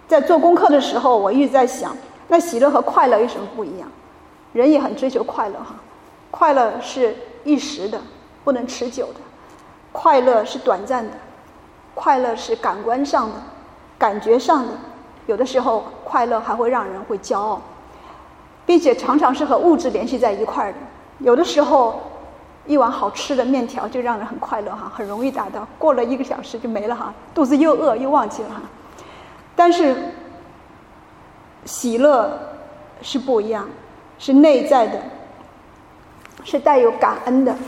在做功课的时候，我一直在想，那喜乐和快乐有什么不一样？人也很追求快乐哈，快乐是一时的，不能持久的；快乐是短暂的，快乐是感官上的、感觉上的，有的时候快乐还会让人会骄傲，并且常常是和物质联系在一块儿的。有的时候一碗好吃的面条就让人很快乐哈，很容易达到，过了1个小时就没了哈，肚子又饿又忘记了哈。但是喜乐是不一样，是内在的，是带有感恩的，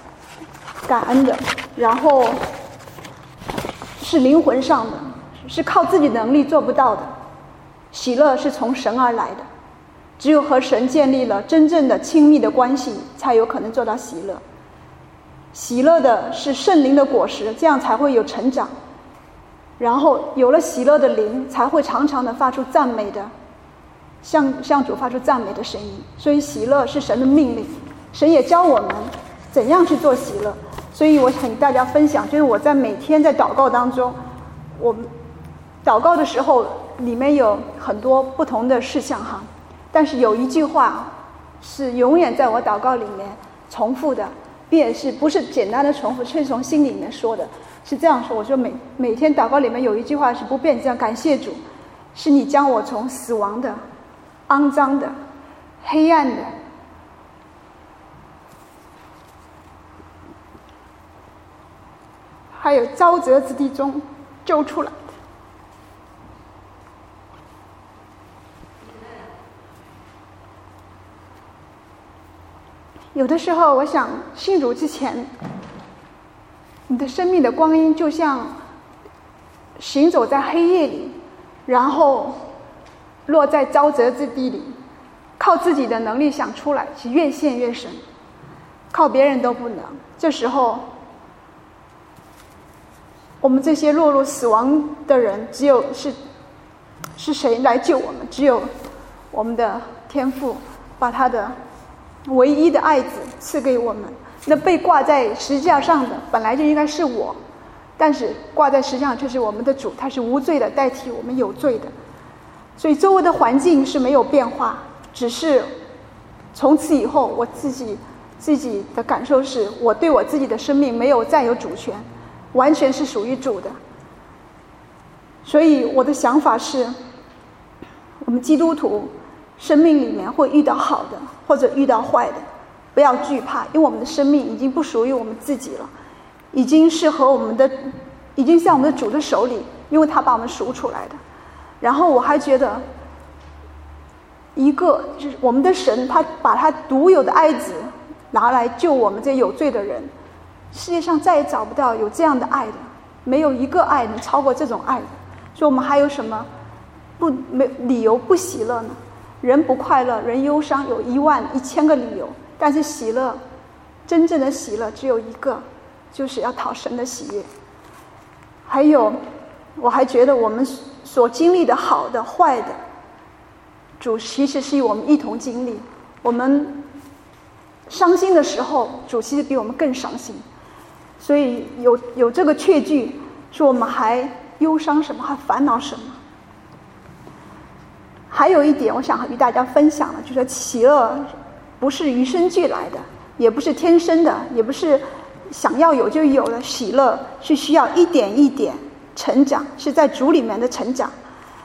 然后是灵魂上的，是靠自己能力做不到的。喜乐是从神而来的，只有和神建立了真正的亲密的关系，才有可能做到喜乐。喜乐的是圣灵的果实，这样才会有成长，然后有了喜乐的灵，才会常常的发出赞美的，向主发出赞美的声音。所以喜乐是神的命令，神也教我们怎样去做喜乐。所以我想跟大家分享，就是我在每天在祷告当中，我们祷告的时候里面有很多不同的事项哈，但是有一句话是永远在我祷告里面重复的，并且是不是简单的重复，是从心里面说的，是这样说。我说每天祷告里面有一句话是不变，这样感谢主，是你将我从死亡的、肮脏的、黑暗的、还有沼泽之地中救出来的。有的时候我想，信主之前，你的生命的光阴就像行走在黑夜里，然后落在沼泽之地里，靠自己的能力想出来，是越陷越深，靠别人都不能。这时候我们这些落入死亡的人，只有是谁来救我们？只有我们的天父把他的唯一的爱子赐给我们。那被挂在十字架上的本来就应该是我，但是挂在十字架上就是我们的主，他是无罪的代替我们有罪的。所以周围的环境是没有变化，只是从此以后我自己的感受是，我对我自己的生命没有再有主权，完全是属于主的。所以我的想法是，我们基督徒生命里面会遇到好的或者遇到坏的，不要惧怕，因为我们的生命已经不属于我们自己了，已经在我们的主的手里，因为他把我们赎出来的。然后我还觉得就是我们的神，他把他独有的爱子拿来救我们这有罪的人，世界上再也找不到有这样的爱的，没有一个爱能超过这种爱的。所以我们还有什么没理由不喜乐呢？人不快乐，人忧伤，有11000个理由，但是喜乐，真正的喜乐只有一个，就是要讨神的喜悦。还有，我还觉得我们所经历的好的、坏的，主其实是与我们一同经历。我们伤心的时候，主其实比我们更伤心。所以有这个确据，说我们还忧伤什么，还烦恼什么。还有一点我想与大家分享的，就是喜乐不是与生俱来的，也不是天生的，也不是想要有就有的。喜乐是需要一点一点成长，是在主里面的成长。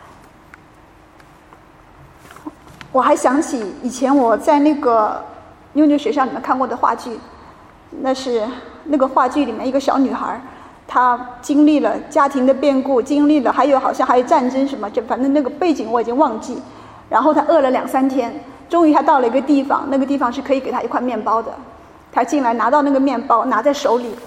我还想起以前我在那个妞学校里面看过的话剧，那个话剧里面一个小女孩，她经历了家庭的变故，经历了好像还有战争什么，就反正那个背景我已经忘记。然后她饿了2-3天，终于她到了一个地方，那个地方是可以给她一块面包的。她进来拿到那个面包，拿在手里，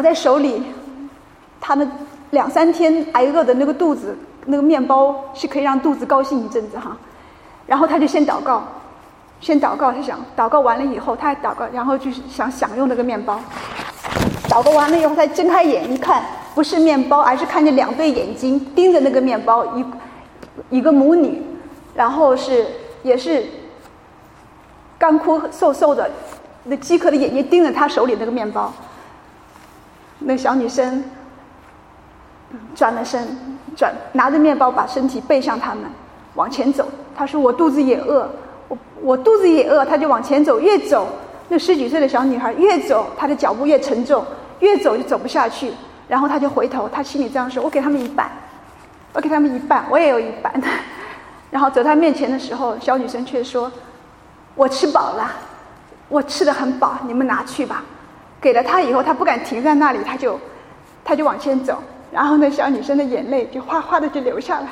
她那2-3天挨饿的那个肚子，那个面包是可以让肚子高兴一阵子哈。然后她就先祷告，她想祷告完了以后，她还祷告，然后就是想享用那个面包。祷告完了以后，她睁开眼一看，不是面包，而是看见2对眼睛盯着那个面包，一个母女，然后也是干枯瘦瘦的，那饥渴的眼睛盯着她手里那个面包。那小女生转了身， 拿着面包把身体背向他们往前走。他说我肚子也饿，我肚子也饿。他就往前走，越走那10几岁的小女孩越走她的脚步越沉重，越走就走不下去。然后他就回头，他心里这样说，我给他们一半，我给他们一半，我也有一半。然后走他面前的时候，小女生却说，我吃饱了，我吃得很饱，你们拿去吧。给了他以后，他不敢停在那里，他就往前走。然后那小女生的眼泪就哗哗的就流下来。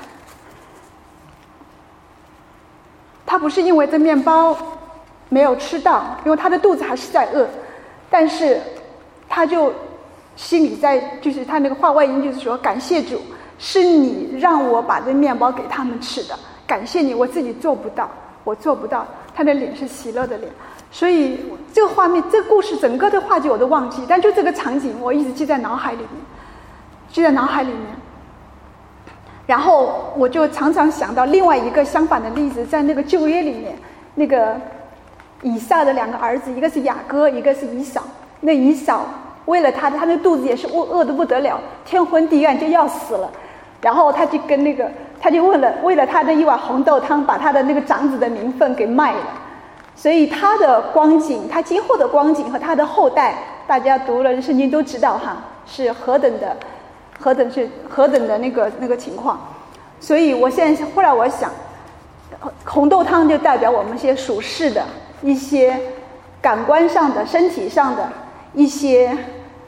她不是因为这面包没有吃到，因为她的肚子还是在饿，但是她就心里就是她那个话外音就是说，感谢主，是你让我把这面包给他们吃的，感谢你，我自己做不到，我做不到。她的脸是喜乐的脸。所以这个画面，这个故事整个的话剧我都忘记，但就这个场景我一直记在脑海里面。然后我就常常想到另外一个相反的例子，在那个旧约里面，那个以撒的2个儿子，一个是雅各，一个是以扫。那以扫为了他的肚子也是饿得不得了，天昏地暗就要死了。然后他就为了他的一碗红豆汤，把他的那个长子的名分给卖了。所以他的光景，他今后的光景和他的后代，大家读了圣经都知道哈，是何等的那个情况。所以后来我想，红豆汤就代表我们些属世的一些感官上的、身体上的一些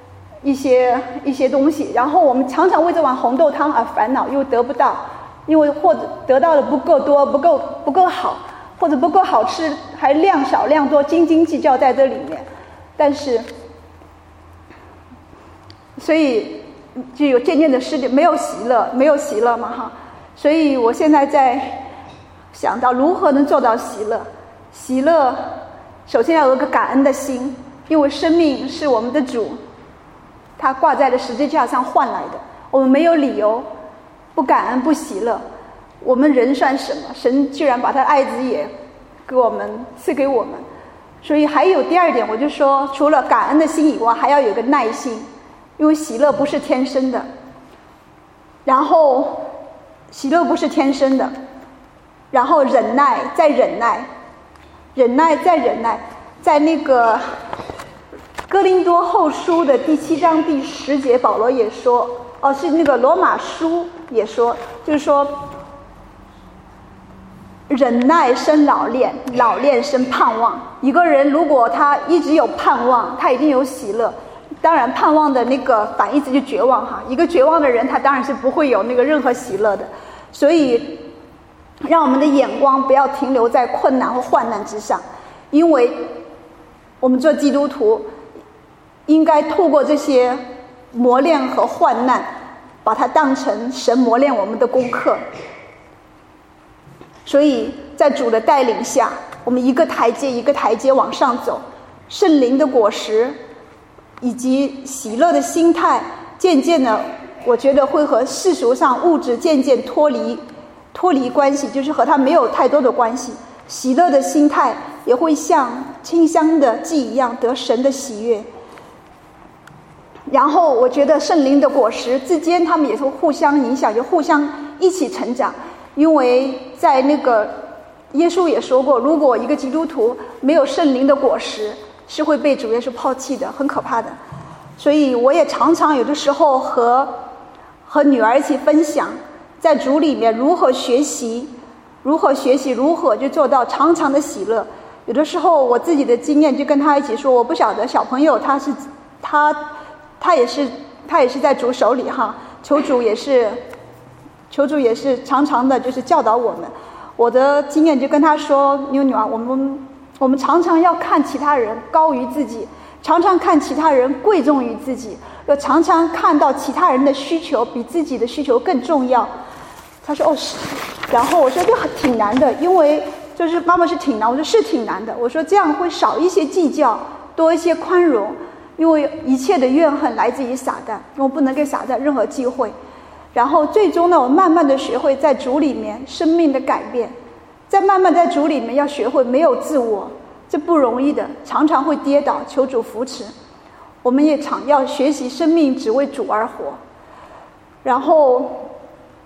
东西，然后我们常常为这碗红豆汤而烦恼，又得不到，因为或者得到的不够多，不够好，或者不够好吃，还量少量多，斤斤计较在这里面。但是，所以就有渐渐的没有喜乐嘛哈。所以我现在在想到如何能做到喜乐。喜乐首先要有一个感恩的心，因为生命是我们的主他挂在了十字架上换来的，我们没有理由不感恩不喜乐。我们人算什么？神居然把他的爱子也赐给我们。所以还有第二点，我就说除了感恩的心以外，还要有个耐心，因为喜乐不是天生的。然后喜乐不是天生的，然后忍耐再忍耐，忍耐再忍耐。在那个哥林多后书的第7章第10节，保罗也说，是那个罗马书也说，就是说忍耐生老练，老练生盼望。一个人如果他一直有盼望，他一定有喜乐。当然盼望的那个反义词就绝望哈，一个绝望的人他当然是不会有那个任何喜乐的。所以让我们的眼光不要停留在困难和患难之上，因为我们做基督徒应该透过这些磨练和患难，把它当成神磨练我们的功课。所以在主的带领下，我们一个台阶一个台阶往上走，圣灵的果实以及喜乐的心态，渐渐的我觉得会和世俗上物质渐渐脱离关系，就是和它没有太多的关系。喜乐的心态也会像清香的祭一样得神的喜悦。然后我觉得圣灵的果实之间他们也会互相影响，就互相一起成长。因为在那个耶稣也说过，如果一个基督徒没有圣灵的果实，是会被主耶稣抛弃的，很可怕的。所以我也常常有的时候和女儿一起分享，在主里面如何学习，如何就做到常常的喜乐。有的时候我自己的经验就跟她一起说，我不晓得小朋友他也是在主手里哈，求主也是常常的就是教导我们。我的经验就跟他说，女儿，我们常常要看其他人高于自己，常常看其他人贵重于自己，要常常看到其他人的需求比自己的需求更重要。他说是。然后我说这挺难的，因为就是妈妈是挺难。我说是挺难的，我说这样会少一些计较，多一些宽容，因为一切的怨恨来自于撒旦，我不能给撒旦任何机会。然后最终呢，我慢慢的学会在主里面生命的改变，慢慢在主里面要学会没有自我，这不容易的，常常会跌倒，求主扶持。我们也要学习生命只为主而活。然后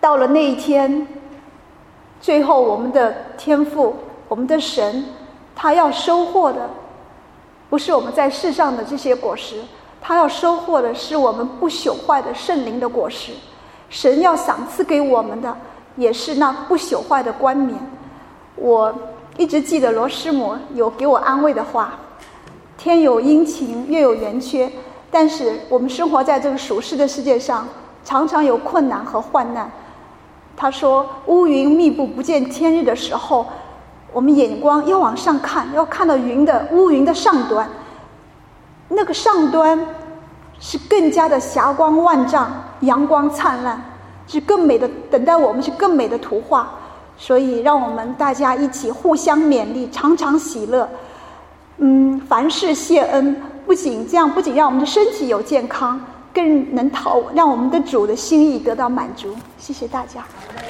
到了那一天，最后我们的天父，我们的神，他要收获的不是我们在世上的这些果实，他要收获的是我们不朽坏的圣灵的果实。神要赏赐给我们的也是那不朽坏的冠冕。我一直记得罗师母有给我安慰的话，天有阴晴，月有圆缺，但是我们生活在这个属世的世界上，常常有困难和患难。他说乌云密布不见天日的时候，我们眼光要往上看，要看到乌云的上端，那个上端是更加的霞光万丈，阳光灿烂，是更美的，等待我们是更美的图画。所以让我们大家一起互相勉励，常常喜乐，凡事谢恩。不仅让我们的身体有健康，更能让我们的主的心意得到满足。谢谢大家。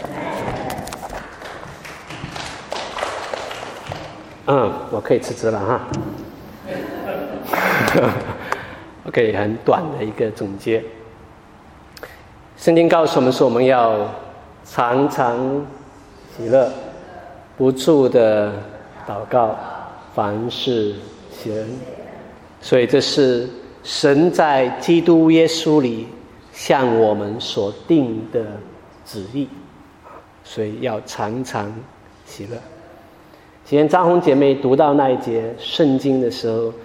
我可以辞职了哈。OK， 很短的一个总结。圣经告诉我们说，我们要常常喜乐，不住的祷告，凡事谢恩。所以这是神在基督耶稣里向我们所定的旨意，所以要常常喜乐。今天张红姐妹读到那一节圣经的时候，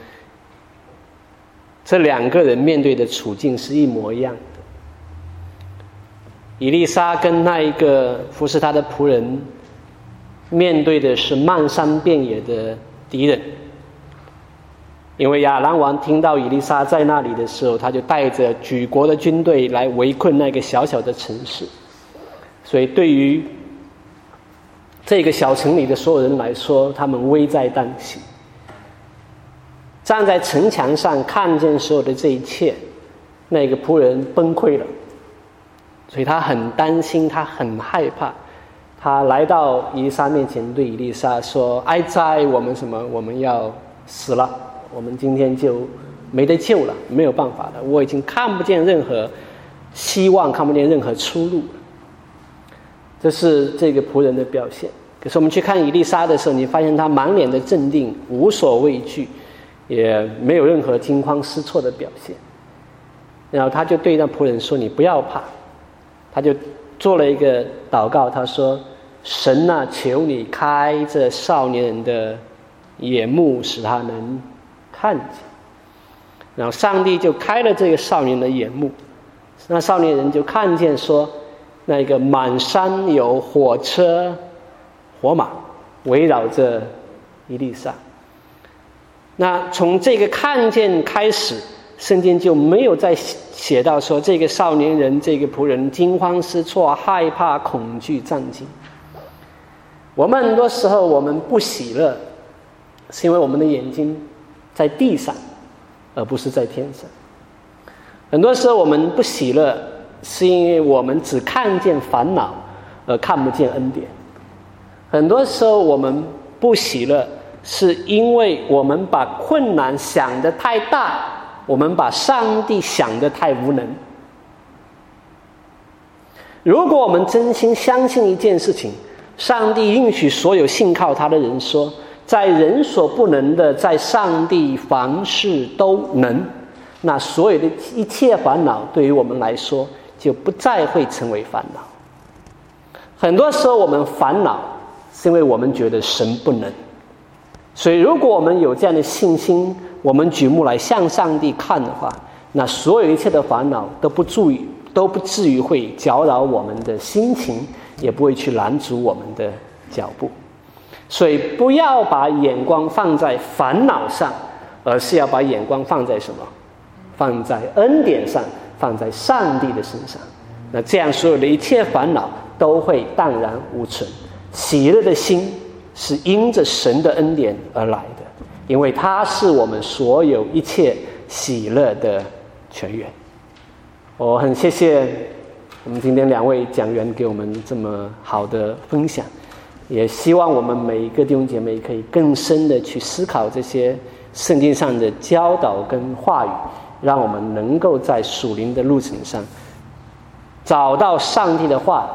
这两个人面对的处境是一模一样的。以利沙跟那一个服侍他的仆人面对的是漫山遍野的敌人，因为亚兰王听到以利沙在那里的时候，他就带着举国的军队来围困那个小小的城市，所以对于这个小城里的所有人来说，他们危在旦夕。站在城墙上看见所有的这一切，那个仆人崩溃了，所以他很担心，他很害怕。他来到以利沙面前，对以利沙说：哀哉，我们要死了，我们今天就没得救了，没有办法了，我已经看不见任何希望，看不见任何出路了。这是这个仆人的表现。可是我们去看以利沙的时候，你发现他满脸的镇定，无所畏惧，也没有任何惊慌失措的表现。然后他就对那仆人说：你不要怕。他就做了一个祷告，他说：神啊，求你开这少年人的眼目，使他能看见。然后上帝就开了这个少年的眼目，那少年人就看见说，那个满山有火车火马围绕着以利沙。那从这个看见开始，圣经就没有再写到说这个少年人，这个仆人惊慌失措、害怕、恐惧、战惊。我们很多时候我们不喜乐，是因为我们的眼睛在地上，而不是在天上。很多时候我们不喜乐，是因为我们只看见烦恼，而看不见恩典。很多时候我们不喜乐，是因为我们把困难想得太大，我们把上帝想得太无能。如果我们真心相信一件事情，上帝应许所有信靠他的人说，在人所不能的，在上帝凡事都能，那所有的一切烦恼对于我们来说就不再会成为烦恼。很多时候我们烦恼是因为我们觉得神不能，所以如果我们有这样的信心，我们举目来向上帝看的话，那所有一切的烦恼都不至于会搅扰我们的心情，也不会去拦阻我们的脚步。所以不要把眼光放在烦恼上，而是要把眼光放在什么？放在恩典上，放在上帝的身上。那这样所有的一切烦恼都会荡然无存。喜乐的心是因着神的恩典而来的，因为他是我们所有一切喜乐的泉源。我很谢谢我们今天两位讲员给我们这么好的分享，也希望我们每一个弟兄姐妹可以更深的去思考这些圣经上的教导跟话语，让我们能够在属灵的路程上找到上帝的话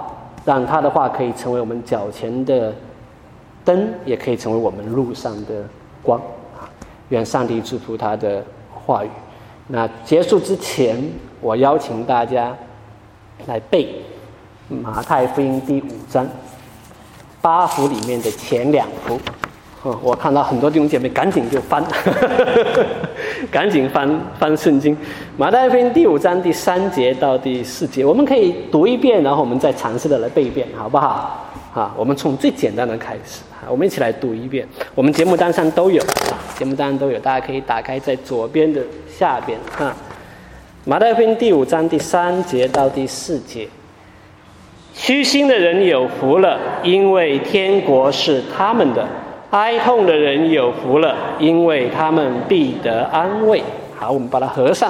让他的话可以成为我们脚前的灯，也可以成为我们路上的光啊！愿上帝祝福他的话语。那结束之前，我邀请大家来背马太福音第5章8幅里面的前2幅。我看到很多弟兄姐妹赶紧就翻赶紧翻圣经。马太福音第5章第3节到第4节，我们可以读一遍，然后我们再尝试的来背一遍，好不好？我们从最简单的开始，我们一起来读一遍。我们节目单上都有，大家可以打开在左边的下边马太福音第5章第3节到第4节。虚心的人有福了，因为天国是他们的；哀痛的人有福了，因为他们必得安慰。好，我们把它合上，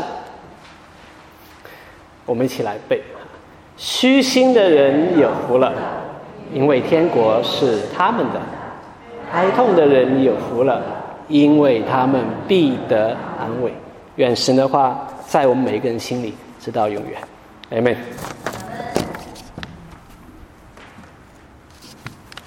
我们一起来背。虚心的人有福了，因为天国是他们的；哀痛的人有福了，因为他们必得安慰。愿神的话在我们每一个人心里直到永远。Amen。